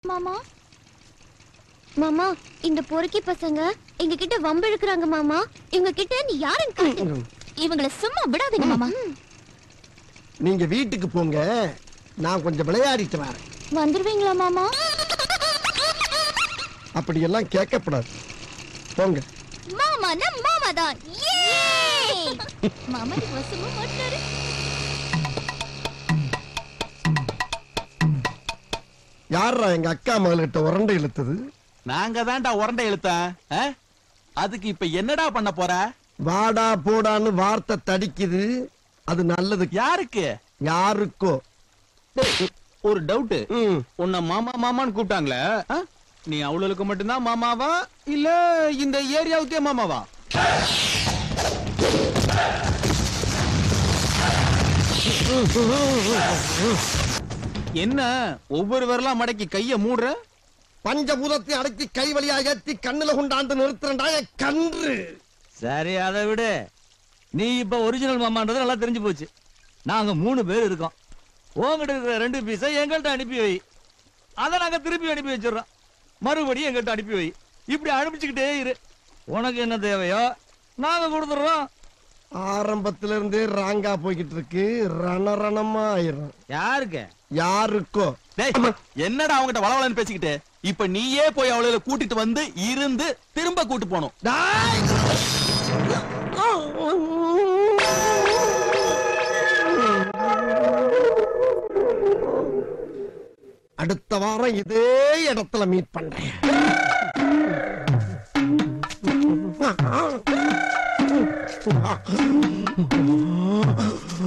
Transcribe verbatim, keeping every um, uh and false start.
மாமா மாமா இந்த பொறுக்கி பசங்க எங்க கிட்ட வம்பு இழுக்குறாங்க மாமா. இவங்க கிட்ட நீ யாருன்னு காட்டு. இவங்கள சும்மா விடாதீங்க மாமா. நீங்க வீட்டுக்கு போங்க, நான் கொஞ்சம் விளையாடிட்டு வரேன். வந்துருவீங்களா மாமா? அப்படி எல்லாம் கேட்கப்படாது, போங்க. மாமா நம்ம மாமா தான். மாமா வசமா மாட்டாரு. யாரா எங்க அக்கா மகள்கிட்ட உரண்டை இழுத்தது? நாங்க தான்டா உரண்டை இழுத்தேன். அதுக்கு இப்ப என்னடா பண்ண போற? வாடா போடான்னு வார்த்தை தடிக்குது, அது நல்லது. யாருக்கு? யாருக்கோ. ஒரு டவுட், உன்னை மாமா மாமான்னு கூப்பிட்டாங்களே, நீ அவளுக்கு மட்டும்தான் மாமாவா இல்ல இந்த ஏரியாவுக்கே மாமாவா? என்ன ஒவ்வொரு வரலாம் மடக்கி கைய மூடுற? பஞ்சபூதத்தை அடக்கி கை வழியா ஏத்தி கண்ணுல கொண்டாந்து நிறுத்துறா கன்று. சரி, அதை விடு. நீ இப்ப ஒரிஜினல் மாமான்றது நல்லா தெரிஞ்சு போச்சு. நாங்க மூணு பேர் இருக்கோம். உங்ககிட்ட இருக்கிற ரெண்டு பீஸை எங்கள்கிட்ட அனுப்பி வை, அதை நாங்க திருப்பி அனுப்பி வச்சிடறோம். மறுபடியும் எங்கள்கிட்ட அனுப்பி வை. இப்படி அனுப்பிச்சுக்கிட்டே இரு. உனக்கு என்ன தேவையோ நாங்க கொடுத்துடுறோம். ஆரம்பத்துல இருந்தே ராங்கா போய்கிட்டு இருக்கு, ரணரணமா ஆயிரும். யாருக்கு? யாருக்கோ. என்னடா அவங்கிட்ட வளவலன்னு பேசிக்கிட்டு, இப்ப நீயே போய் அவளை கூட்டிட்டு வந்து இருந்து திரும்ப கூட்டு போனோம். அடுத்த வாரம் இதே இடத்துல மீட் பண்றேன்.